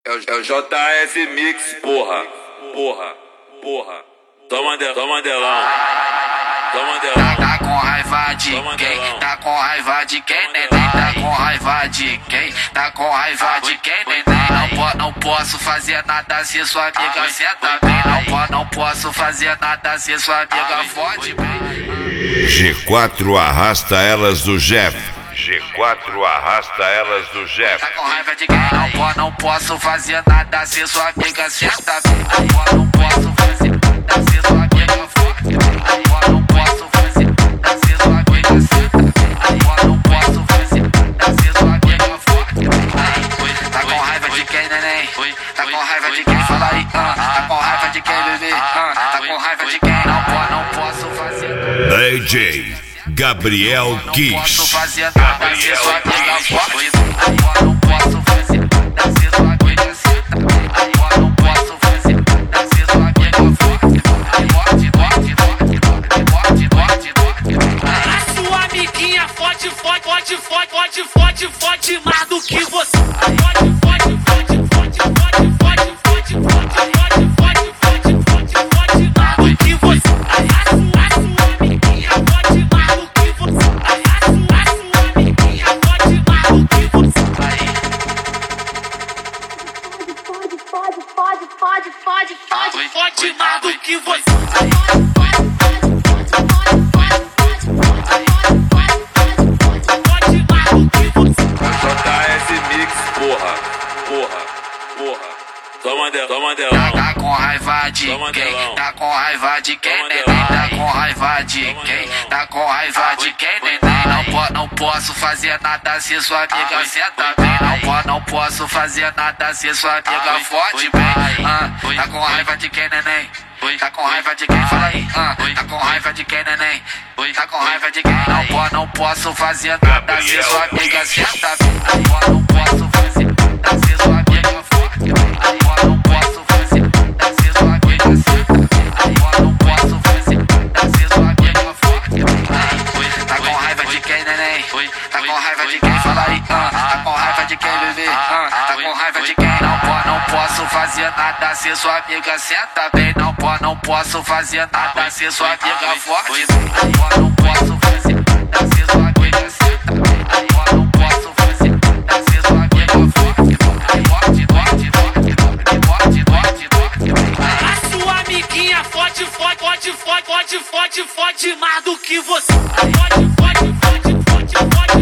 É o JS Mix, porra. Toma Mandelão. Tá com raiva de quem? Tá com raiva de quem, neném? Tá com raiva de quem? Tá com raiva de quem, neném? Não posso fazer nada se sua amiga senta bem. Não posso fazer nada se sua amiga fode bem. G4 arrasta elas do Jeff. G4 arrasta elas do Jeff. Tá com raiva de quem? Não posso fazer nada se sua amiga senta bem. Não posso fazer nada se sua amiga fode bem. Não posso fazer nada se sua amiga senta bem. Não posso fazer nada se sua amiga fode bem. Tá com raiva de quem, neném? Tá com raiva de quem? Fala aí, tá com raiva de quem, bebê? Tá com raiva de quem? Não posso fazer nada. DJ Gabriel Kiss. Não posso fazer nada se sua amiga fode. Não posso fazer nada se sua amiga senta bem. Não posso fazer nada se sua amiga fode. A sua amiguinha fode mais do que você. Fode mais do que você. JS Mix, porra. Toma Mandelão. Tá com raiva de quem? Tá com raiva de quem, neném? Tá com raiva de quem? Tá com raiva de quem, neném? Não posso fazer nada se sua amiga senta bem. Não posso fazer nada se sua amiga fode bem. Tá com raiva de quem, neném? Tá com raiva de quem? Fala aí, tá com raiva de quem, neném? Tá com raiva de quem? Não posso fazer nada se sua amiga senta bem. Não posso fazer nada se sua amiga fode bem. Não posso fazer nada se sua amiga senta bem. Não posso fazer nada se sua amiga fode bem. Tá com raiva de quem, neném? Tá com raiva de quem? Fala aí, tá com raiva de quem, bebê? Tá com raiva de quem? Não posso fazer nada se sua amiga senta bem. Não posso fazer nada se sua amiga fode bem. Não posso fazer nada se sua amiga senta bem. Não posso fazer nada se sua amiga fode bem. A sua amiguinha fode mais do que você. Fode.